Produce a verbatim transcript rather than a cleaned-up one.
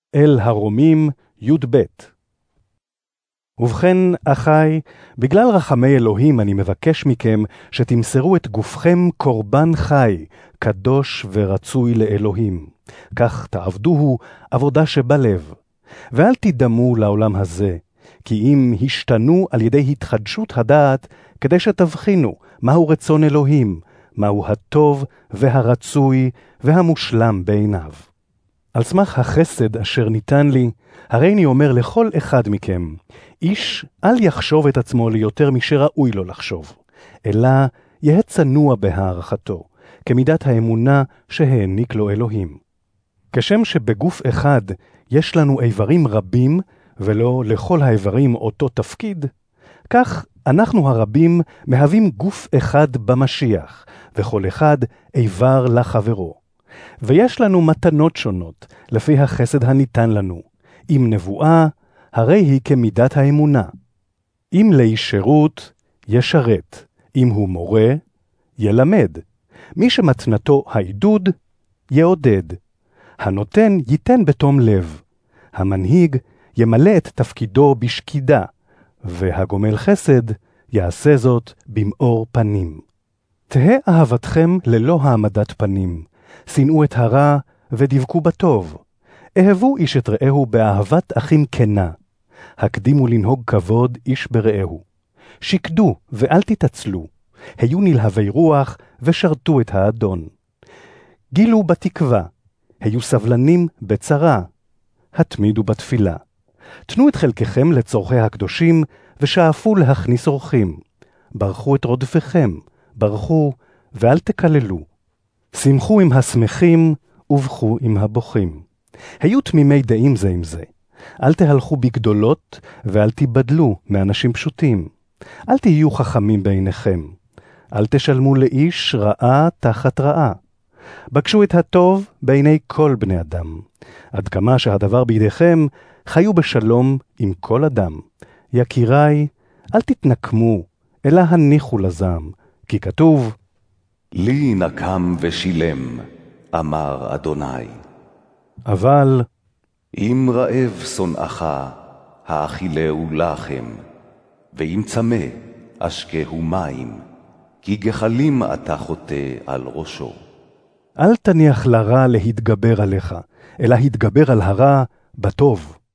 אל הרומים י"ב. ובכן, אחי, בגלל רחמי אלוהים אני מבקש מכם שתמסרו את גופכם קורבן חי, קדוש ורצוי לאלוהים. כך תעבדוהו עבודה שבלב. ואל תדמו לעולם הזה, כי אם השתנו על ידי התחדשות הדעת, כדי שתבחינו מהו רצון אלוהים, מהו הטוב והרצוי והמושלם בעיניו. על סמך החסד אשר ניתן לי, הרי אני אומר לכל אחד מכם, איש אל יחשוב את עצמו ליותר משראוי לו לחשוב, אלא יהיה צנוע בהערכתו, כמידת האמונה שהעניק לו אלוהים. כשם שבגוף אחד יש לנו איברים רבים, ולא לכל האיברים אותו תפקיד, כך אנחנו הרבים מהווים גוף אחד במשיח, וכל אחד איבר לחברו. ויש לנו מתנות שונות, לפי החסד הניתן לנו. אם נבואה, הרי היא כמידת האמונה. אם לי שירות, ישרת. אם הוא מורה, ילמד. מי שמתנתו העידוד, יעודד. הנותן ייתן בתום לב. המנהיג ימלא את תפקידו בשקידה, והגומל חסד יעשה זאת במאור פנים. תהא אהבתכם ללא העמדת פנים. שנאו את הרע ודבקו בטוב. אהבו איש את רעהו באהבת אחים כנה. הקדימו לנהוג כבוד איש ברעהו. שקדו ואל תתעצלו. היו נלהבי רוח ושרתו את האדון. גילו בתקווה. היו סבלנים בצרה. התמידו בתפילה. תנו את חלקכם לצורכי הקדושים ושאפו להכניס אורחים. ברכו את רודפיכם, ברכו ואל תקללו. שמחו עם השמחים ובכו עם הבוכים. היו תמימי דעים זה עם זה. אל תהלכו בגדולות ואל תיבדלו מאנשים פשוטים. אל תהיו חכמים בעיניכם. אל תשלמו לאיש רעה תחת רעה. בקשו את הטוב בעיני כל בני אדם. עד כמה שהדבר בידיכם, חיו בשלום עם כל אדם. יקיריי, אל תתנקמו, אלא הניחו לזעם, כי כתוב, לי נקם ושילם, אמר אדוני. אבל אם רעב שונאך, האכילהו לחם, ואם צמא, אשקהו מים, כי גחלים אתה חוטא על ראשו. אל תניח לרע להתגבר עליך, אלא התגבר על הרע בטוב.